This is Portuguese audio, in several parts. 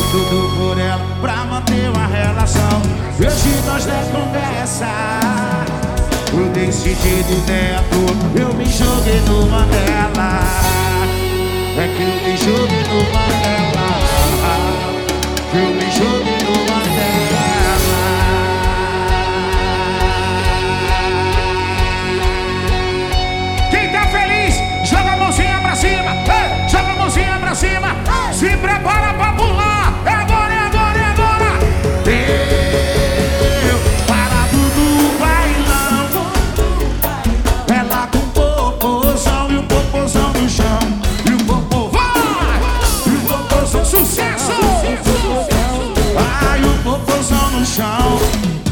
tudo por ela pra manter uma relação. E hoje nós não conversa. O decidido dentro, eu me joguei numa dela. É que eu me joguei numa dela. Eu me joguei numa dela. Quem tá feliz, joga a mãozinha pra cima. Joga a mãozinha pra cima. Se prepara pra pular. É agora, é agora, é agora. Eu parado do bailão. Ela com popozão e o popozão no chão. E o popô vai. E o popozão, sucesso. Vai o popozão no chão.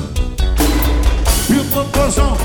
E o popozão.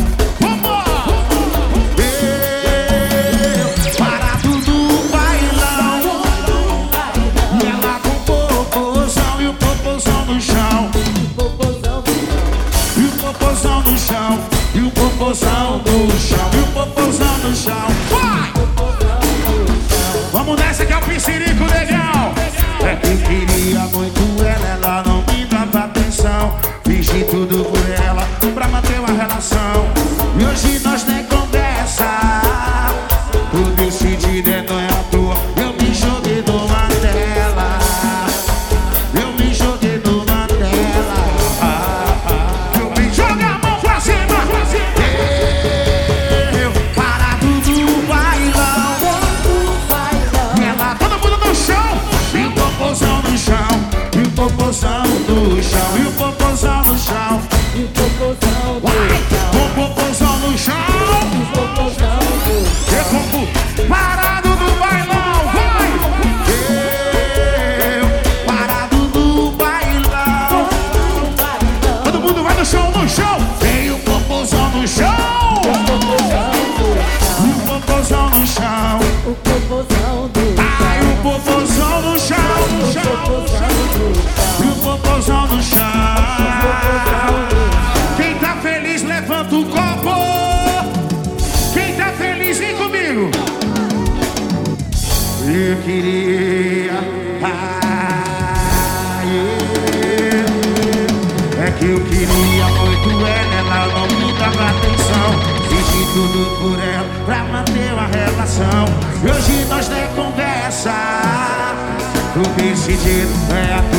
E o popozão do chão, e o popozão no chão. Vai! Vamos nessa que é o piscirico legal. É que eu queria muito ela não me dava atenção. Fingi tudo por ela pra manter uma relação. E hoje nós nem conversa. O decidido é não é à toa. Eu me joguei numa tela. Eu me joguei numa tela. Eu me joguei a mão pra cima. Eu parado do bailão. E ela, todo mundo no chão. E o popozão no chão. E o popozão no chão. E o popozão no chão. E o popozão do chão. O popozão no chão. E o popozão do chão. Parado do bailão, vai! Eu, parado do bailão. Todo mundo vai no chão, no chão. Vem o popozão no chão. E o popozão no chão. O popozão do chão. Ai, o popozão no chão, no chão. E o popozão no chão. Quem tá feliz, levanta o copo. Quem tá feliz, vem comigo. Eu queria. É que eu queria muito ela não me dava atenção. Fiz tudo por ela pra manter uma relação. E hoje nós nem conversa. O decidido é à